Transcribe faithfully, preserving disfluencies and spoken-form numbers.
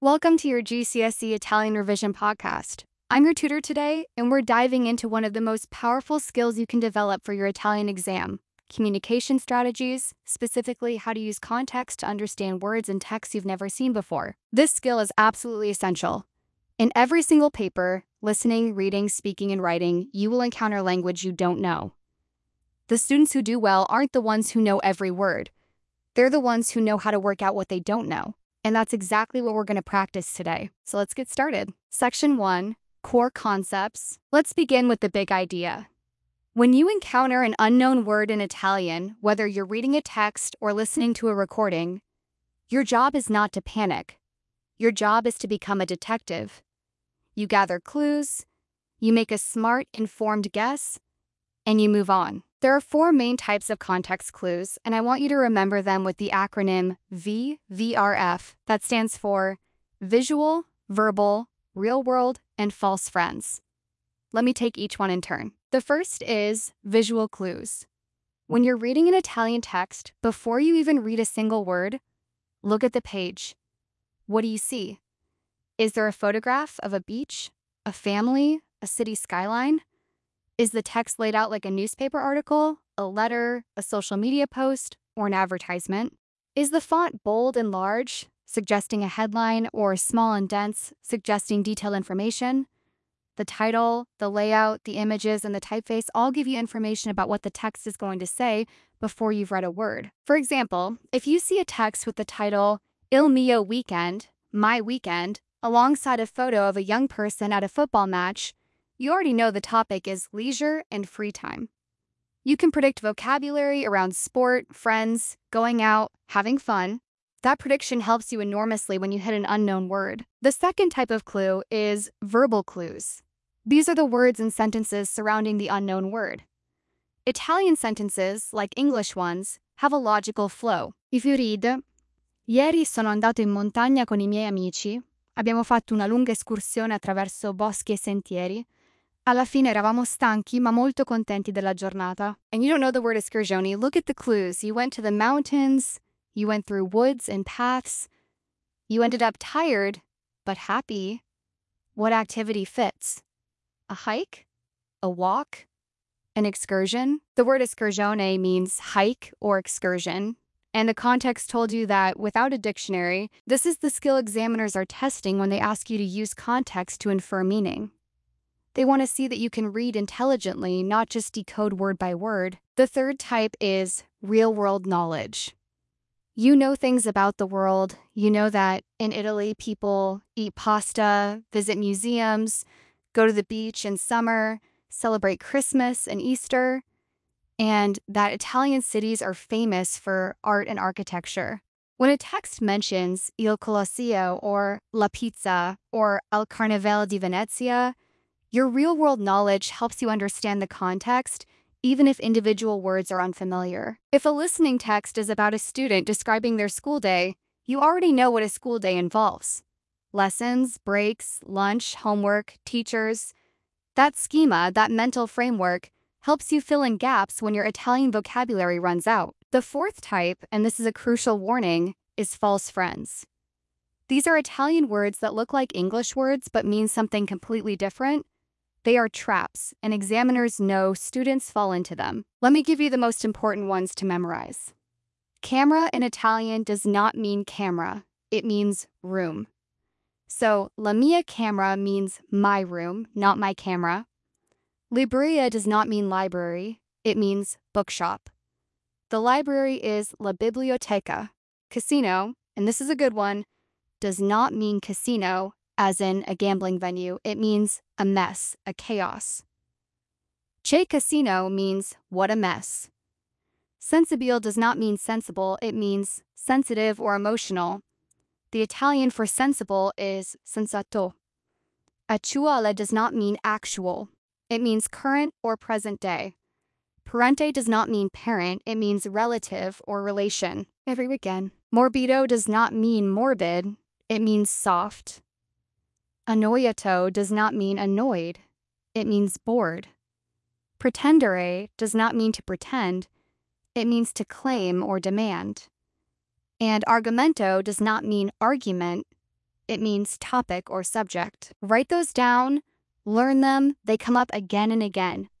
Welcome to your G C S E Italian Revision podcast. I'm your tutor today, and we're diving into one of the most powerful skills you can develop for your Italian exam: communication strategies, specifically how to use context to understand words and texts you've never seen before. This skill is absolutely essential. In every single paper, listening, reading, speaking, and writing, you will encounter language you don't know. The students who do well aren't the ones who know every word. They're the ones who know how to work out what they don't know. And that's exactly what we're going to practice today. So let's get started. Section one, core concepts. Let's begin with the big idea. When you encounter an unknown word in Italian, whether you're reading a text or listening to a recording, your job is not to panic. Your job is to become a detective. You gather clues, you make a smart, informed guess, and you move on. There are four main types of context clues, and I want you to remember them with the acronym V V R F, that stands for visual, verbal, real world, and false friends. Let me take each one in turn. The first is visual clues. When you're reading an Italian text, before you even read a single word, look at the page. What do you see? Is there a photograph of a beach, a family, a city skyline? Is the text laid out like a newspaper article, a letter, a social media post, or an advertisement? Is the font bold and large, suggesting a headline, or small and dense, suggesting detailed information? The title, the layout, the images, and the typeface all give you information about what the text is going to say before you've read a word. For example, if you see a text with the title Il mio weekend, my weekend, alongside a photo of a young person at a football match, you already know the topic is leisure and free time. You can predict vocabulary around sport, friends, going out, having fun. That prediction helps you enormously when you hit an unknown word. The second type of clue is verbal clues. These are the words and sentences surrounding the unknown word. Italian sentences, like English ones, have a logical flow. If you read, Ieri sono andato in montagna con i miei amici. Abbiamo fatto una lunga escursione attraverso boschi e sentieri. Alla fine eravamo stanchi ma molto contenti della giornata. And you don't know the word escursione, look at the clues. You went to the mountains, you went through woods and paths. You ended up tired, but happy. What activity fits? A hike? A walk? An excursion? The word escursione means hike or excursion. And the context told you that without a dictionary, this is the skill examiners are testing when they ask you to use context to infer meaning. They want to see that you can read intelligently, not just decode word by word. The third type is real-world knowledge. You know things about the world. You know that in Italy, people eat pasta, visit museums, go to the beach in summer, celebrate Christmas and Easter, and that Italian cities are famous for art and architecture. When a text mentions Il Colosseo or La Pizza or Al Carnevale di Venezia, your real-world knowledge helps you understand the context, even if individual words are unfamiliar. If a listening text is about a student describing their school day, you already know what a school day involves. Lessons, breaks, lunch, homework, teachers. That schema, that mental framework, helps you fill in gaps when your Italian vocabulary runs out. The fourth type, and this is a crucial warning, is false friends. These are Italian words that look like English words but mean something completely different. They are traps, and examiners know students fall into them. Let me give you the most important ones to memorize. Camera in Italian does not mean camera. It means room. So, la mia camera means my room, not my camera. Libreria does not mean library. It means bookshop. The library is la biblioteca. Casino, and this is a good one, does not mean casino, as in a gambling venue. It means a mess, a chaos. Che casino means what a mess. Sensibile does not mean sensible, it means sensitive or emotional. The Italian for sensible is sensato. Attuale does not mean actual. It means current or present day. Parente does not mean parent, it means relative or relation. Every weekend. Morbido does not mean morbid, it means soft. Annoiato does not mean annoyed, it means bored. Pretendere does not mean to pretend, it means to claim or demand. And argumento does not mean argument, It means topic or subject. Write those down, learn them, they come up again and again.